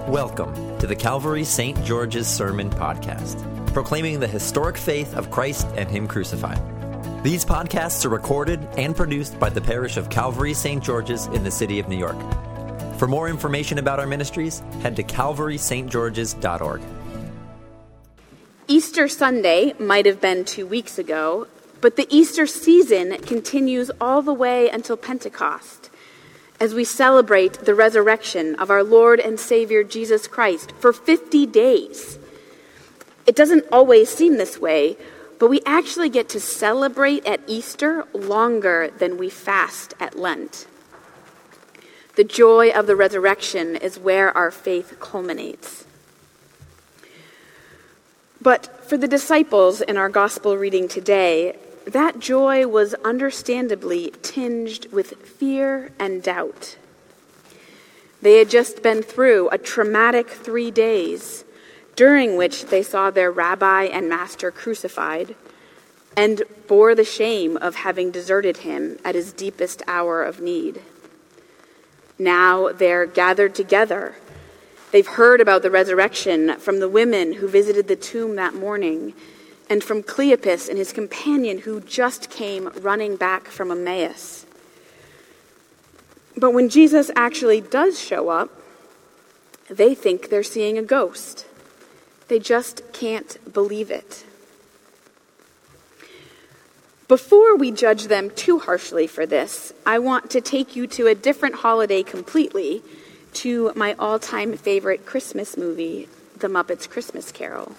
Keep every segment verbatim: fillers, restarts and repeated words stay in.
Welcome to the Calvary Saint George's Sermon Podcast, proclaiming the historic faith of Christ and Him crucified. These podcasts are recorded and produced by the parish of Calvary Saint George's in the city of New York. For more information about our ministries, head to calvary s t georges dot org. Easter Sunday might have been two weeks ago, but the Easter season continues all the way until Pentecost, as we celebrate the resurrection of our Lord and Savior Jesus Christ for fifty days. It doesn't always seem this way, but we actually get to celebrate at Easter longer than we fast at Lent. The joy of the resurrection is where our faith culminates. But for the disciples in our gospel reading today, that joy was understandably tinged with fear and doubt. They had just been through a traumatic three days, during which they saw their rabbi and master crucified and bore the shame of having deserted him at his deepest hour of need. Now they're gathered together. They've heard about the resurrection from the women who visited the tomb that morning, and from Cleopas and his companion who just came running back from Emmaus. But when Jesus actually does show up, they think they're seeing a ghost. They just can't believe it. Before we judge them too harshly for this, I want to take you to a different holiday completely, to my all-time favorite Christmas movie, The Muppets Christmas Carol.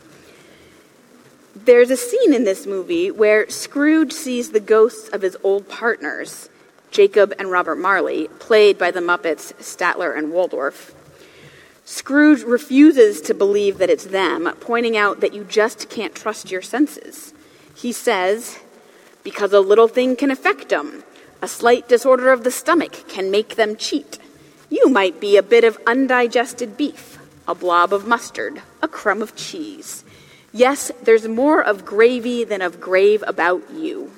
There's a scene in this movie where Scrooge sees the ghosts of his old partners, Jacob and Robert Marley, played by the Muppets Statler and Waldorf. Scrooge refuses to believe that it's them, pointing out that you just can't trust your senses. He says, because a little thing can affect them. A slight disorder of the stomach can make them cheat. You might be a bit of undigested beef, a blob of mustard, a crumb of cheese. Yes, there's more of gravy than of grave about you.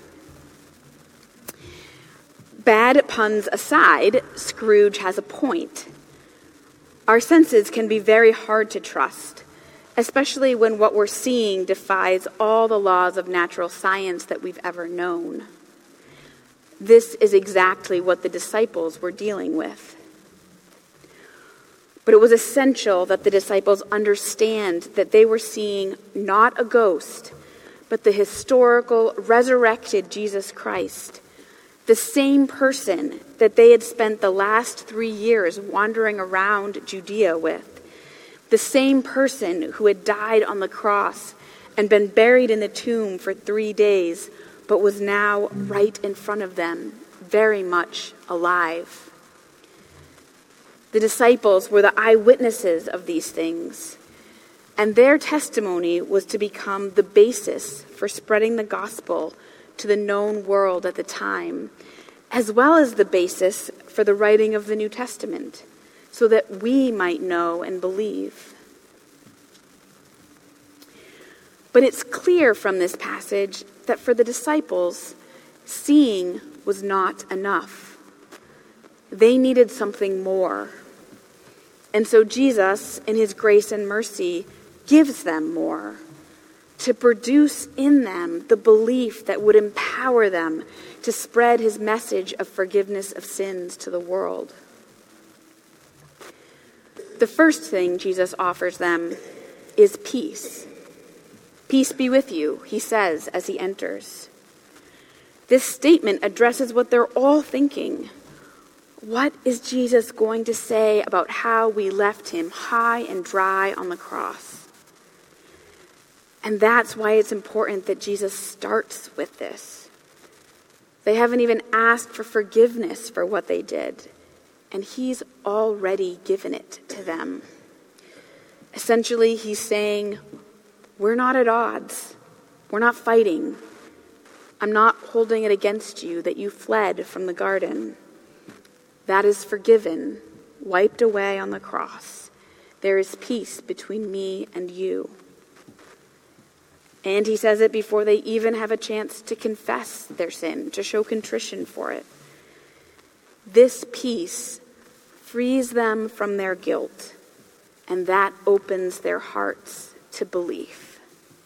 Bad puns aside, Scrooge has a point. Our senses can be very hard to trust, especially when what we're seeing defies all the laws of natural science that we've ever known. This is exactly what the disciples were dealing with. But it was essential that the disciples understand that they were seeing not a ghost, but the historical, resurrected Jesus Christ, the same person that they had spent the last three years wandering around Judea with, the same person who had died on the cross and been buried in the tomb for three days, but was now right in front of them, very much alive. The disciples were the eyewitnesses of these things, and their testimony was to become the basis for spreading the gospel to the known world at the time, as well as the basis for the writing of the New Testament, so that we might know and believe. But it's clear from this passage that for the disciples, seeing was not enough. They needed something more. And so Jesus, in his grace and mercy, gives them more, to produce in them the belief that would empower them to spread his message of forgiveness of sins to the world. The first thing Jesus offers them is peace. Peace be with you, he says as he enters. This statement addresses what they're all thinking. What is Jesus going to say about how we left him high and dry on the cross? And that's why it's important that Jesus starts with this. They haven't even asked for forgiveness for what they did, and he's already given it to them. Essentially, he's saying, we're not at odds. We're not fighting. I'm not holding it against you that you fled from the garden. That is forgiven, wiped away on the cross. There is peace between me and you. And he says it before they even have a chance to confess their sin, to show contrition for it. This peace frees them from their guilt and that opens their hearts to belief.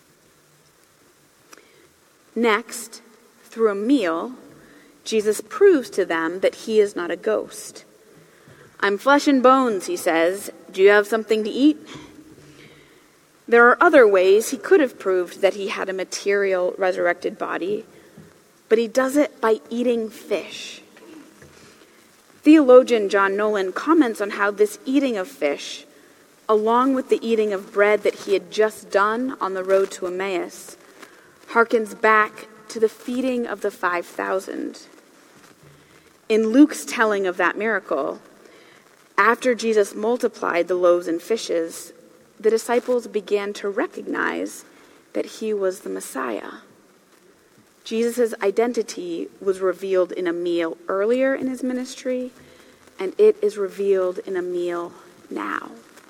Next, through a meal, Jesus proves to them that he is not a ghost. "I'm flesh and bones," he says. "Do you have something to eat?" There are other ways he could have proved that he had a material resurrected body, but he does it by eating fish. Theologian John Nolan comments on how this eating of fish, along with the eating of bread that he had just done on the road to Emmaus, harkens back to the feeding of the five thousand. In Luke's telling of that miracle, after Jesus multiplied the loaves and fishes, the disciples began to recognize that he was the Messiah. Jesus' identity was revealed in a meal earlier in his ministry, and it is revealed in a meal now.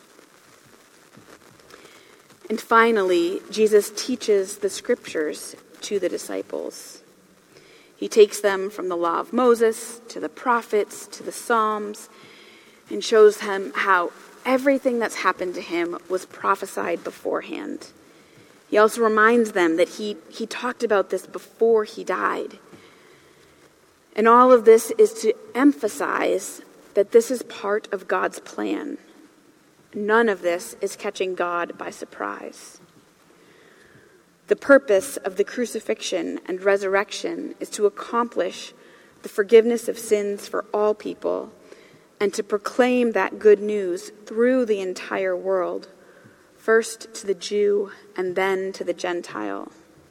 And finally, Jesus teaches the scriptures to the disciples. He takes them from the law of Moses to the prophets to the Psalms and shows them how everything that's happened to him was prophesied beforehand. He also reminds them that he, he talked about this before he died. And all of this is to emphasize that this is part of God's plan. None of this is catching God by surprise. The purpose of the crucifixion and resurrection is to accomplish the forgiveness of sins for all people and to proclaim that good news through the entire world, first to the Jew and then to the Gentile.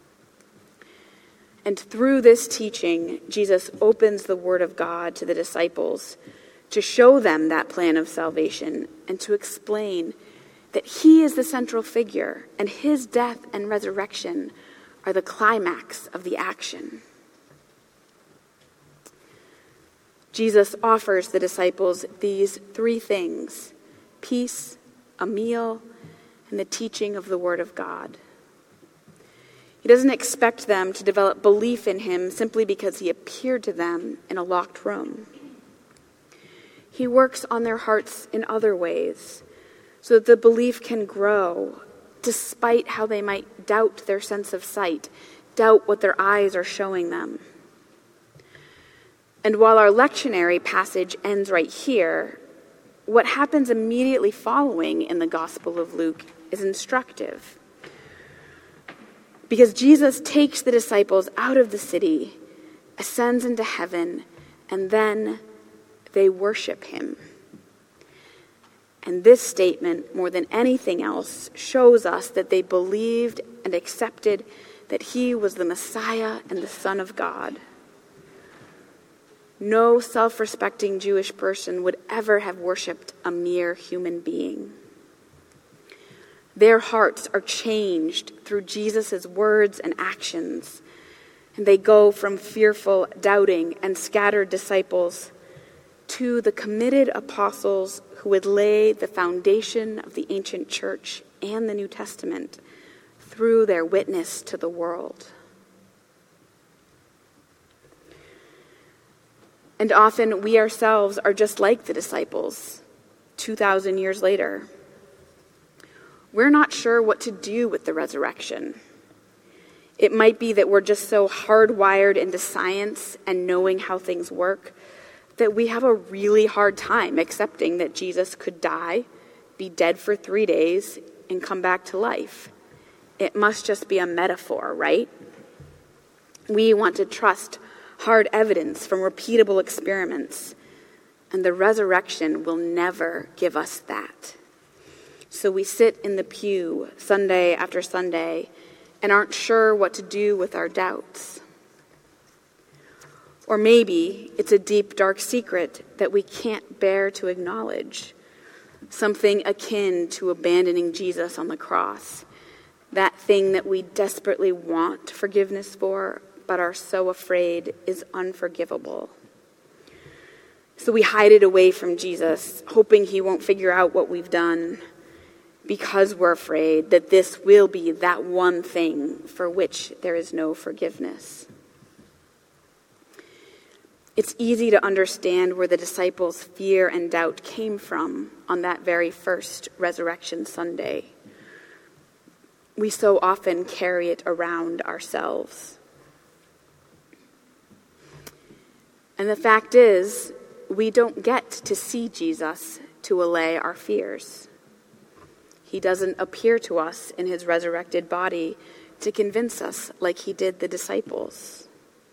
And through this teaching, Jesus opens the Word of God to the disciples to show them that plan of salvation and to explain that he is the central figure and his death and resurrection are the climax of the action. Jesus offers the disciples these three things: peace, a meal, and the teaching of the Word of God. He doesn't expect them to develop belief in him simply because he appeared to them in a locked room. He works on their hearts in other ways so that the belief can grow despite how they might doubt their sense of sight, doubt what their eyes are showing them. And while our lectionary passage ends right here, what happens immediately following in the Gospel of Luke is instructive. Because Jesus takes the disciples out of the city, ascends into heaven, and then they worship him. And this statement, more than anything else, shows us that they believed and accepted that he was the Messiah and the Son of God. No self-respecting Jewish person would ever have worshipped a mere human being. Their hearts are changed through Jesus' words and actions, and they go from fearful, doubting, and scattered disciples to the committed apostles who would lay the foundation of the ancient church and the New Testament through their witness to the world. And often we ourselves are just like the disciples two thousand years later. We're not sure what to do with the resurrection. It might be that we're just so hardwired into science and knowing how things work that we have a really hard time accepting that Jesus could die, be dead for three days, and come back to life. It must just be a metaphor, right? We want to trust hard evidence from repeatable experiments, and the resurrection will never give us that. So we sit in the pew Sunday after Sunday and aren't sure what to do with our doubts. Or maybe it's a deep, dark secret that we can't bear to acknowledge, something akin to abandoning Jesus on the cross, that thing that we desperately want forgiveness for, but are so afraid is unforgivable. So we hide it away from Jesus, hoping he won't figure out what we've done, because we're afraid that this will be that one thing for which there is no forgiveness. It's easy to understand where the disciples' fear and doubt came from on that very first Resurrection Sunday. We so often carry it around ourselves. And the fact is, we don't get to see Jesus to allay our fears. He doesn't appear to us in his resurrected body to convince us like he did the disciples.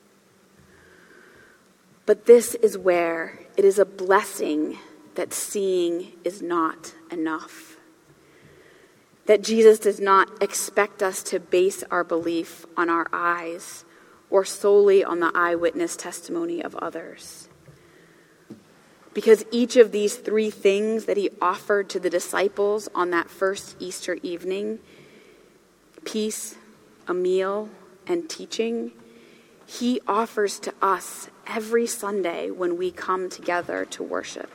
But this is where it is a blessing that seeing is not enough. That Jesus does not expect us to base our belief on our eyes or solely on the eyewitness testimony of others. Because each of these three things that he offered to the disciples on that first Easter evening, peace, a meal, and teaching, he offers to us every Sunday when we come together to worship.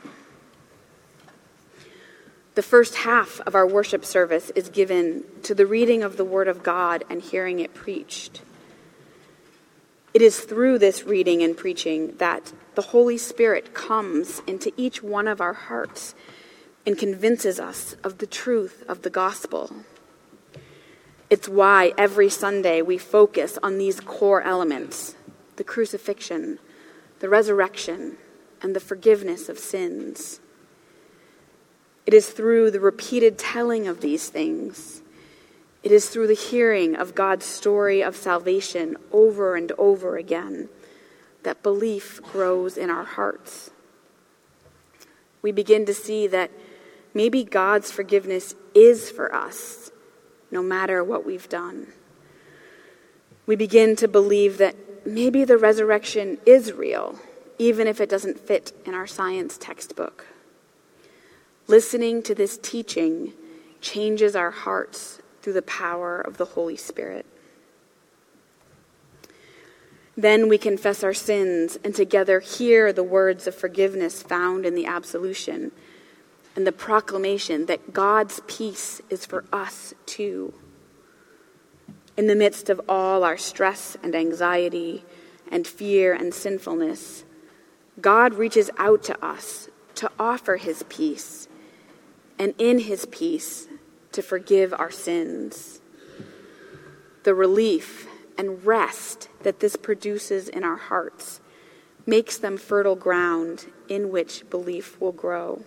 The first half of our worship service is given to the reading of the Word of God and hearing it preached. It is through this reading and preaching that the Holy Spirit comes into each one of our hearts and convinces us of the truth of the gospel. It's why every Sunday we focus on these core elements: the crucifixion, the resurrection, and the forgiveness of sins. It is through the repeated telling of these things, it is through the hearing of God's story of salvation over and over again, that belief grows in our hearts. We begin to see that maybe God's forgiveness is for us, no matter what we've done. We begin to believe that maybe the resurrection is real, even if it doesn't fit in our science textbook. Listening to this teaching changes our hearts through the power of the Holy Spirit. Then we confess our sins and together hear the words of forgiveness found in the absolution and the proclamation that God's peace is for us too. In the midst of all our stress and anxiety and fear and sinfulness, God reaches out to us to offer his peace, and in his peace to forgive our sins. The relief and rest that this produces in our hearts makes them fertile ground in which belief will grow.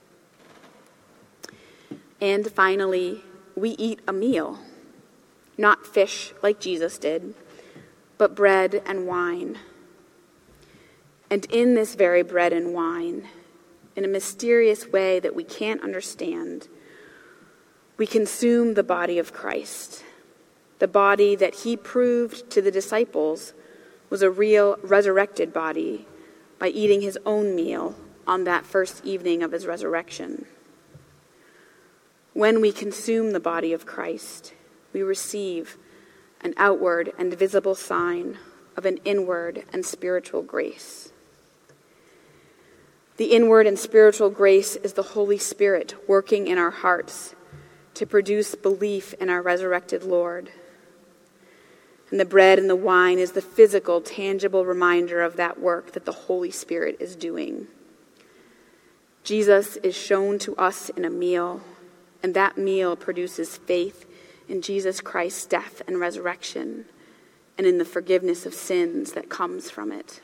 And finally, we eat a meal, not fish like Jesus did, but bread and wine. And in this very bread and wine, in a mysterious way that we can't understand, we consume the body of Christ, the body that he proved to the disciples was a real resurrected body by eating his own meal on that first evening of his resurrection. When we consume the body of Christ, we receive an outward and visible sign of an inward and spiritual grace. The inward and spiritual grace is the Holy Spirit working in our hearts to produce belief in our resurrected Lord. And the bread and the wine is the physical, tangible reminder of that work that the Holy Spirit is doing. Jesus is shown to us in a meal, and that meal produces faith in Jesus Christ's death and resurrection, and in the forgiveness of sins that comes from it.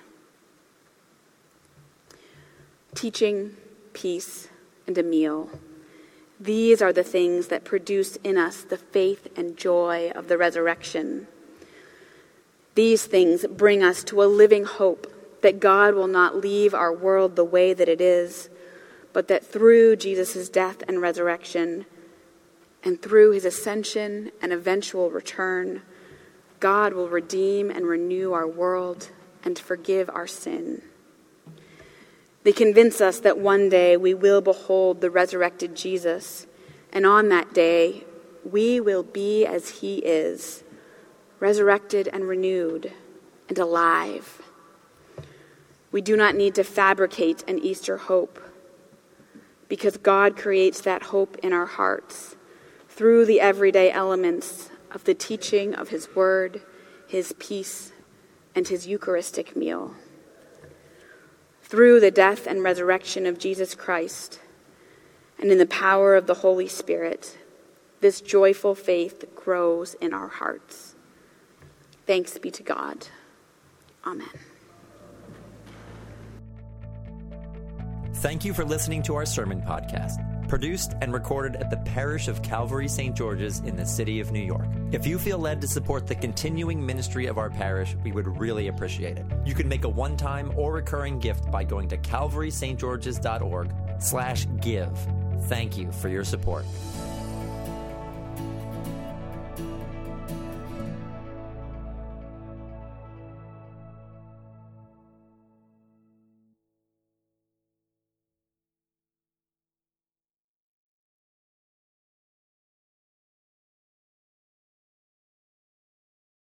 Teaching, peace, and a meal. These are the things that produce in us the faith and joy of the resurrection. These things bring us to a living hope that God will not leave our world the way that it is, but that through Jesus' death and resurrection, and through his ascension and eventual return, God will redeem and renew our world and forgive our sin. They convince us that one day we will behold the resurrected Jesus, and on that day we will be as he is, resurrected and renewed and alive. We do not need to fabricate an Easter hope, because God creates that hope in our hearts through the everyday elements of the teaching of his word, his peace, and his Eucharistic meal. through the death and resurrection of Jesus Christ, and in the power of the Holy Spirit, this joyful faith grows in our hearts. Thanks be to God. Amen. Thank you for listening to our sermon podcast, produced and recorded at the parish of Calvary Saint George's in the city of New York. If you feel led to support the continuing ministry of our parish, we would really appreciate it. You can make a one-time or recurring gift by going to calvary st georges dot org slash give. Thank you for your support.